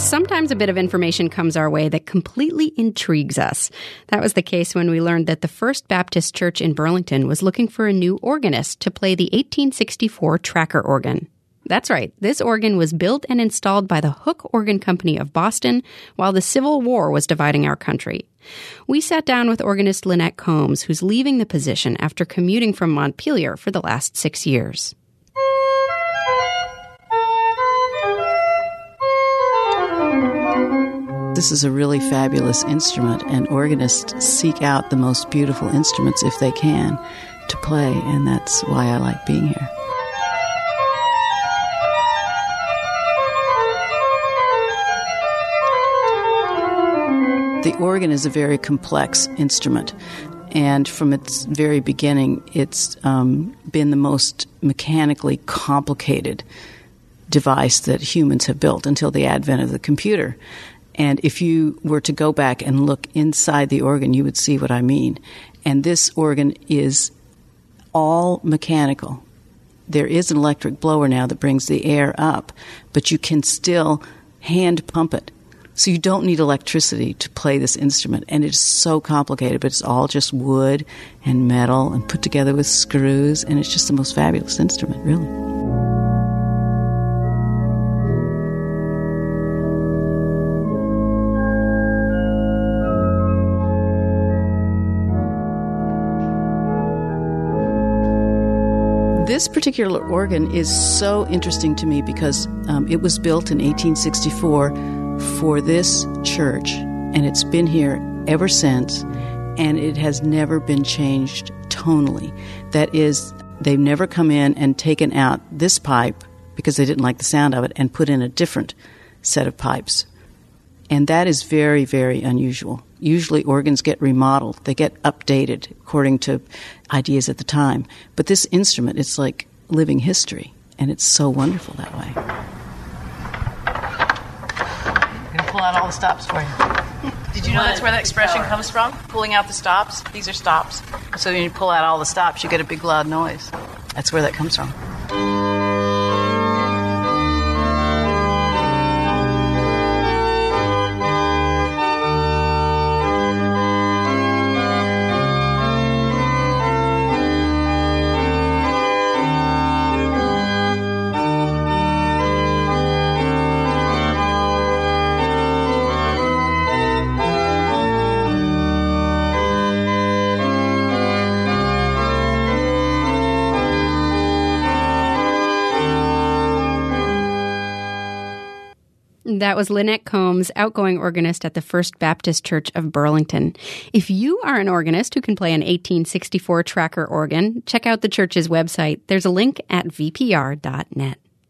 Sometimes a bit of information comes our way that completely intrigues us. That was the case when we learned that the First Baptist Church in Burlington was looking for a new organist to play the 1864 Tracker organ. That's right, this organ was built and installed by the Hook Organ Company of Boston while the Civil War was dividing our country. We sat down with organist Lynette Combs, who's leaving the position after commuting from Montpelier for the last 6 years. This is a really fabulous instrument, and organists seek out the most beautiful instruments, if they can, to play, and that's why I like being here. The organ is a very complex instrument, and from its very beginning, it's been the most mechanically complicated device that humans have built until the advent of the computer. And if you were to go back and look inside the organ, you would see what I mean. And this organ is all mechanical. There is an electric blower now that brings the air up, but you can still hand pump it. So you don't need electricity to play this instrument. And it's so complicated, but it's all just wood and metal and put together with screws. And it's just the most fabulous instrument, really. This particular organ is so interesting to me because it was built in 1864 for this church, and it's been here ever since, and it has never been changed tonally. That is, they've never come in and taken out this pipe because they didn't like the sound of it and put in a different set of pipes. And that is very, very unusual. Usually organs get remodeled. They get updated according to ideas at the time. But this instrument, it's like living history, and it's so wonderful that way. I'm going to pull out all the stops for you. Did you know that's where that expression comes from? Pulling out the stops? These are stops. So when you pull out all the stops, you get a big loud noise. That's where that comes from. That was Lynette Combs, outgoing organist at the First Baptist Church of Burlington. If you are an organist who can play an 1864 Tracker organ, check out the church's website. There's a link at vpr.net.